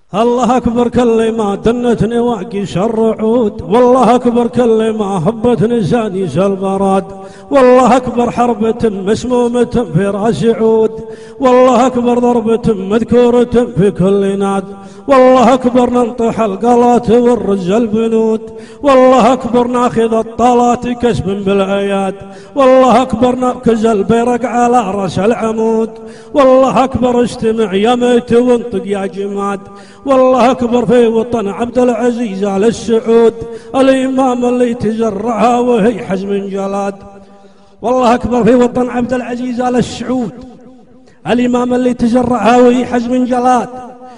الله أكبر كلمة دنتني واقي شر عود، والله أكبر كلمة هبتني زاني سالبراد، والله أكبر حربة مسمومة في راس عود، والله أكبر ضربة مذكورة في كل ناد، والله أكبر ننطح القلات والرز البنود، والله أكبر ناخذ الطلات كسب بالأياد، والله أكبر نركز البيرق على رأس العمود، والله أكبر استمع يا ميت وانطق يا جماد، والله أكبر في وطن عبد العزيز آل السعود، الإمام اللي تزرعها وهي حزم جلاد. والله أكبر في وطن عبد العزيز آل السعود، الإمام اللي تزرعها وهي حزم جلاد.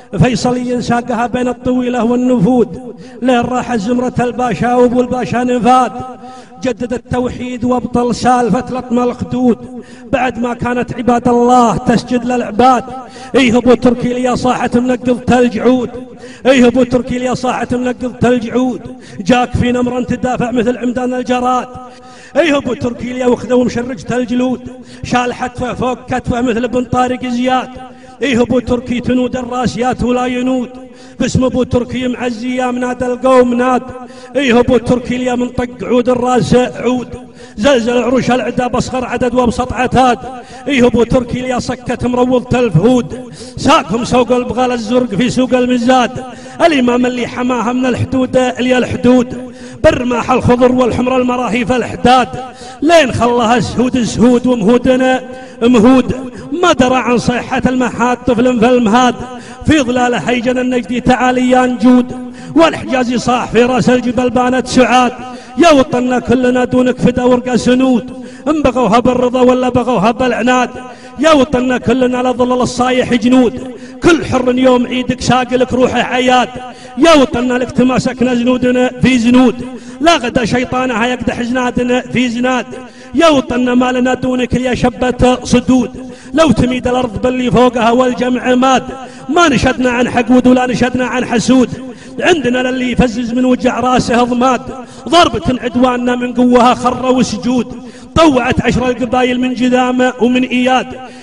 فيصلي ساقها بين الطويلة والنفود، لين راح زمرة الباشا وابو الباشا نفاد، جدد التوحيد وابطل سالفة لطم الخدود، بعد ما كانت عباد الله تسجد للعباد. ايه ابو تركي لي صاحة منقض تلج عود، ايه ابو تركي لي صاحة منقض تلج عود، جاك في نمرا تدافع مثل عمدان الجراد. ايه ابو تركي لي واخذه ومشرجته الجلود، شال حتفه فوق كتفه مثل ابن طارق زياد. ايه ابو تركي تنود الراسيات ولا ينود، باسم ابو تركي معزي يا مناد القوم ناد. ايه ابو تركي لي من طق عود الراس عود، زلزل عروش العدا بصغر عدد وابسط عتاد. ايه ابو تركي لي سكت مروضة الفهود، ساقهم سوق البغال الزرق في سوق المزاد. الامام اللي حماها من الحدود الى الحدود، برماح الخضر والحمر المراهيف الحداد، لين خلاها سهود سهود ومهودنا مهود. ما درى عن صيحة المحاد طفل في المهاد، في ظلاله هيجن النجدي تعاليان جود، والحجاز صاح في راس الجبل بانت سعاد. يا وطننا كلنا دونك فدا ورقة سنود، ان بغوها بالرضا ولا بغوها بالعناد. يا وطننا كلنا لظلل الصايح جنود، كل حر يوم عيدك ساقلك روحه عياد. يا وطننا لك تماسكنا زنودنا في زنود، لا غدا شيطانها يقدح زنادنا في زناد. يا وطننا ما لنا دونك يا شبة صدود، لو تميد الأرض باللي فوقها والجمع ماد. ما نشدنا عن حقود ولا نشدنا عن حسود، عندنا للي يفزز من وجع راسه ضماد. ضربة عدواننا من قوها خر وسجود، طوعت 10 القبايل من جذامة ومن إياد.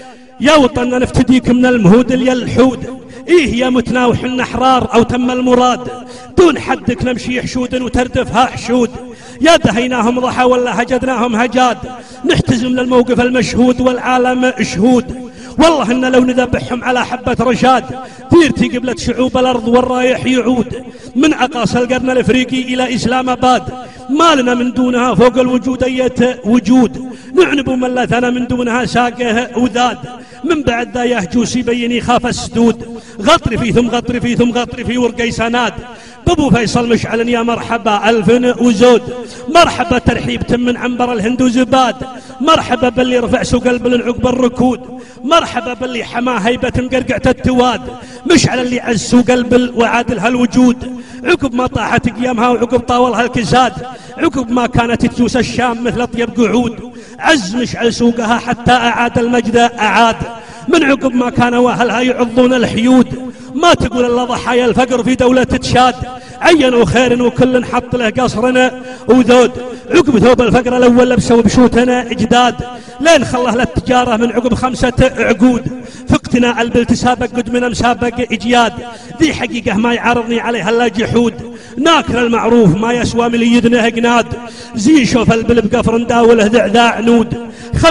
يا وطننا نفتديك من المهود اليا الحود، إيه يا متناوح النحرار أو تم المراد، دون حدك نمشي حشود وتردفها حشود. يا دهيناهم ضحى ولا هجدناهم هجاد، نحتزم للموقف المشهود والعالم شهود. والله إن لو نذبحهم على حبة رشاد، ديرتي قبلة شعوب الأرض والرايح يعود، من أقاصي القرن الأفريقي إلى إسلام آباد. ما لنا من دونها فوق الوجود أية وجود، نعنب من لثنا من دونها ساقه وذاد. من بعد ذا يهجوس يبين يخاف السدود، غطر في ثم غطر في ثم غطر في ورقي سناد. بابو فيصل مشعل يا مرحبا ألف وزود، مرحبا ترحيب تم من عنبر الهند وزباد. مرحبا باللي رفع سوق البلن عقب الركود، مرحبا باللي حما هيبة مقرقعة التواد. مشعل اللي عز سوق البل وعادلها الوجود، عقب ما طاحت قيامها وعقب طاولها الكساد. عقب ما كانت تجوس الشام مثل طيب قعود، عز مشعل سوقها حتى أعاد المجد أعاد. من عقب ما كانوا أهلها يعضون الحيود، ما تقول إلا ضحايا الفقر في دولة تشاد. عينوا خير وكل حط له قصرنا وذود، عقب ثوب الفقر الأول لبسوا بشوتنا إجداد. لين خله للتجارة من عقب 5 عقود، في اقتناء البل تسابق قد من مسابق إجياد. ذي حقيقة ما يعارضني عليها إلا جحود، ناكر المعروف ما يسوى من يدنه قناد. زي شوف البل بقفر داوله ذعذاع نود،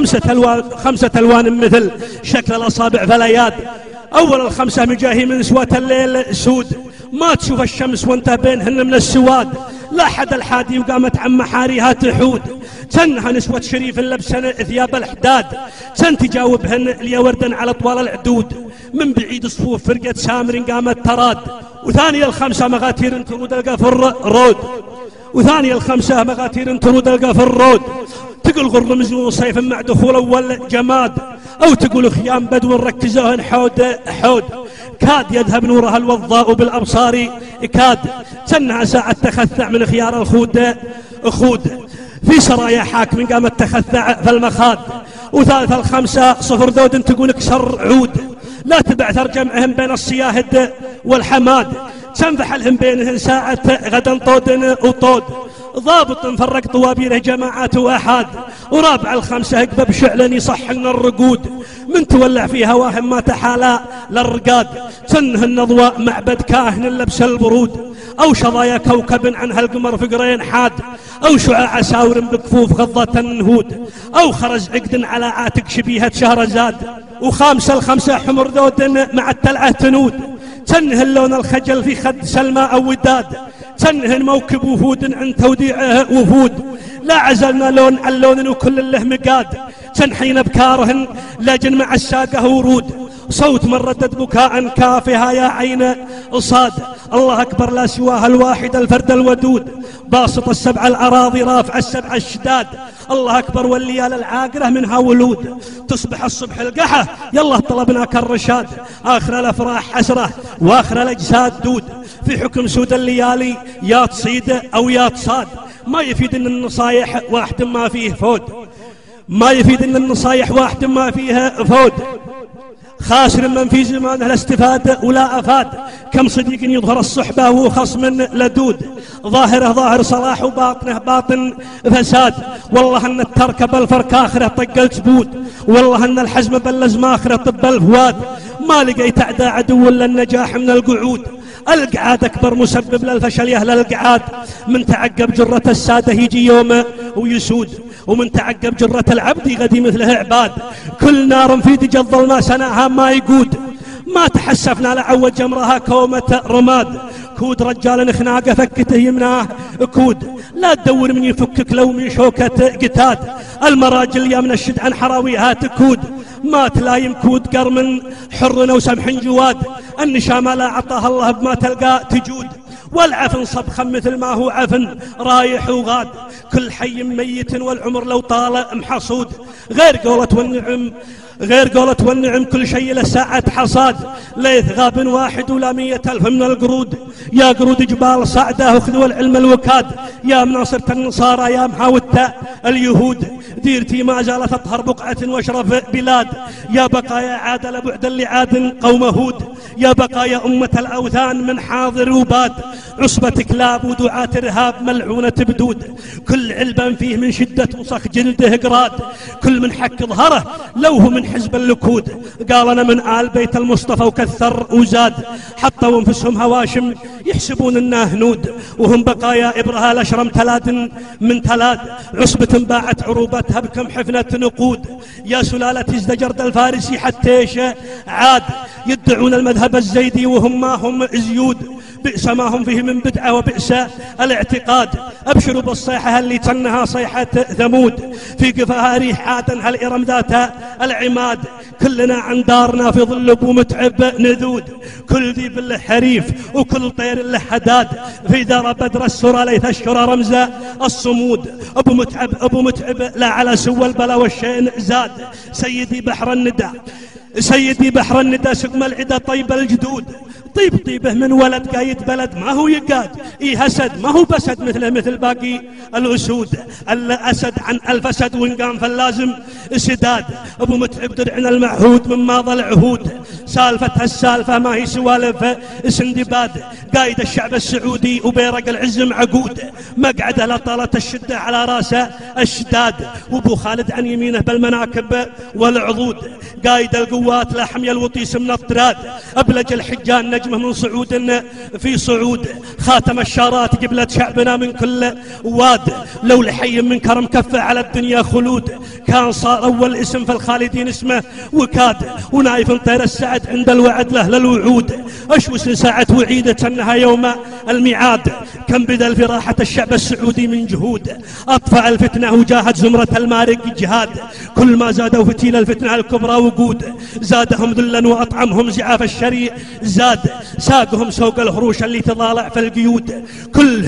5 ألوان مثل شكل الأصابع فلياد. أول ال5 مجاهي من سوات الليل سود، ما تشوف الشمس وانت بينهن من السواد. لا حد الحادي وقامت عن محاريها تحود، تنها نسوة شريف لبسن ثياب الحداد. تن تجاوبهن ليا وردا على طوال العدود، من بعيد صفوف فرقة سامر قامت تراد. وثاني ال5 مغاتير ترود القفر رود، وثاني ال5 مغاتير ترود القفر رود. تقول غر مزنون صيف مع دخول أول جماد، أو تقول خيام بدو ركزوهن حود حود. كاد يذهب نورها الوضاء بالأبصار كاد، تنها ساعة تخثع من خيار الخود خود. في سرايا حاكم قامت تخثع في المخاد. وثالث ال5 صفر دود تقول اكسر عود، لا تبعثر جمعهم بين الصياهد والحماد. تنفحلهم بينهن ساعة غدا طود وطود، ضابط فرق طوابيره جماعات وأحاد. ورابع الخمسة هقبة بشعل يصح لنا الرقود، من تولع في هواهم ما تحالى للرقاد، تنه النضواء معبد كاهن لبس البرود، أو شظايا كوكب عن هالقمر فقرين حاد، أو شعاع ساور بكفوف غضة النهود، أو خرز عقد على عاتق شبيهة شهرزاد. وخامسة الخمسة حمر ذود مع التلعة تنود، تنه اللون الخجل في خد سلمى أو وداد، تنه موكب وفود عن توديعه وفود، لا عزلنا لون عن لون وكل له مقاد، تنحين بكارهن لجن مع الساقه ورود، صوت من ردد بكاء كافها يا عين صاد. الله أكبر لا سواها الواحد الفرد الودود، باسط السبع الأراضي رافع السبع الشداد. الله أكبر والليال العاقرة منها ولود، تصبح الصبح القحة يلا طلبناك الرشاد، آخر الأفراح حسرة وآخر الأجساد دود، في حكم سود الليالي يا تصيد أو يا تصاد. ما يفيد ان النصايح واحد ما فيه فود، ما يفيد ان النصايح واحد ما فيها فود، خاسر من في زمانه لا استفاد ولا أفاد، كم صديق يظهر الصحبة وخصم لدود، ظاهره ظاهر صلاح وباطنه باطن فساد. والله أن الترك بالفرك آخره طق الجبود، والله أن الحزم باللزم آخره طب الفواد، ما لقيت أعداء عدو إلا النجاح من القعود، القعاد أكبر مسبب للفشل يا أهل القعاد، من تعقب جرة السادة يجي يوم ويسود، ومن تعقب جرة العبد غدي مثله عباد، كل نار في دج الظلمة سناها ما يقود، ما تحسفنا لعود جمرها كومة رماد، كود رجال خناقه فكته يمناه كود، لا تدور من يفكك لو من شوكة قتاد، المراجل يا من الشد عن حراويها تكود، ما تلايم كود قرم حر وسمح جواد، النشامة لا عطاها الله بما تلقى تجود، والعفن صبخا مثل ما هو عفن رايح وغاد، كل حي ميت والعمر لو طال محصود، غير قولة والنعم كل شيء له ساعة حصاد، ليث غاب واحد ولا 100,000 من القرود، يا قرود جبال صعدة وخذوا العلم الوكاد، يا مناصرة النصارى يا محاوتة اليهود، ديرتي ما زالت تطهر بقعة واشرف بلاد، يا بقايا عاد لبعد لعاد قوم هود، يا بقايا أمة الأوثان من حاضر وباد، عصبة كلاب ودعاة إرهاب ملعونة بدود، كل علبا فيه من شدة وصخ جلده قراد، كل من حك ظهره لو هو من حزب اللكود، قال أنا من آل بيت المصطفى وكثر وزاد، حطوا أنفسهم هواشم يحسبون أنه هنود، وهم بقايا إبرها الأشرم تلاد من تلاد، عصبة باعت عروبتها بكم حفنة نقود، يا سلالة ازدجرد الفارسي حتى عاد، يدعون المذهب الزيدي وهم ما هم زيود، بئس ما هم فيه من بدعة وبئس الاعتقاد، أبشروا بالصيحة اللي تنها صيحة ثمود، في قفاها ريح عادا هالإرم ذات العماد، كلنا عن دارنا في ظل أبو متعب نذود، كل ذيب له حريف وكل طير له حداد، في دار بدر السرى ليث الشرى رمز الصمود، أبو متعب لا على سوى البلا والشين زاد، سيدي بحر الندى سقم العدا طيب الجدود، طيبه من ولد قايد بلد ما هو يقاد، هسد ما هو بسد مثل باقي الأسود، الأسد عن الفسد وإن قام فاللازم سداد، أبو متعب درعنا المعهود من ماضى العهود، سالفتها السالفة ما هي سوالف سندباد، قايد الشعب السعودي وبيرق العز معقود، مقعده لطالة الشدة على راسه الشداد، وابو خالد عن يمينه بالمناكب والعضود، قايد القوات لا حمي الوطيس من الطراد، أبلج الحجان نجمه من صعود في صعود، خاتم الشارات قبلة شعبنا من كل واد، لو لحي من كرم كفه على الدنيا خلود، كان صار أول اسم في الخالدين اسمه وكاد، ونايف طير السعد عند الوعد له للوعود، أشوس ساعة وعيدة أنها يوم الميعاد، كم بذل في راحة الشعب السعودي من جهود، أطفأ الفتنة وجاهد زمرة المارق جهاد، كل ما زادوا فتيل الفتنة الكبرى وقود، زادهم ذلا وأطعمهم زعاف الشري زاد، ساقهم سوق الهروش اللي تضالع في القيود، كل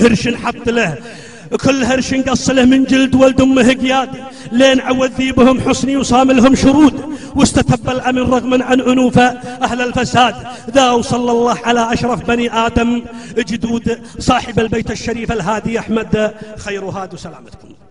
هرش قص له من جلد ولد أمه قياد، لين عود ذيبهم حسني وصام لهم شرود، واستتب الأمن رغما عن أنوف أهل الفساد، ذا وصلى الله على أشرف بني آدم جدود، صاحب البيت الشريف الهادي أحمد خير هاد. سلامتكم.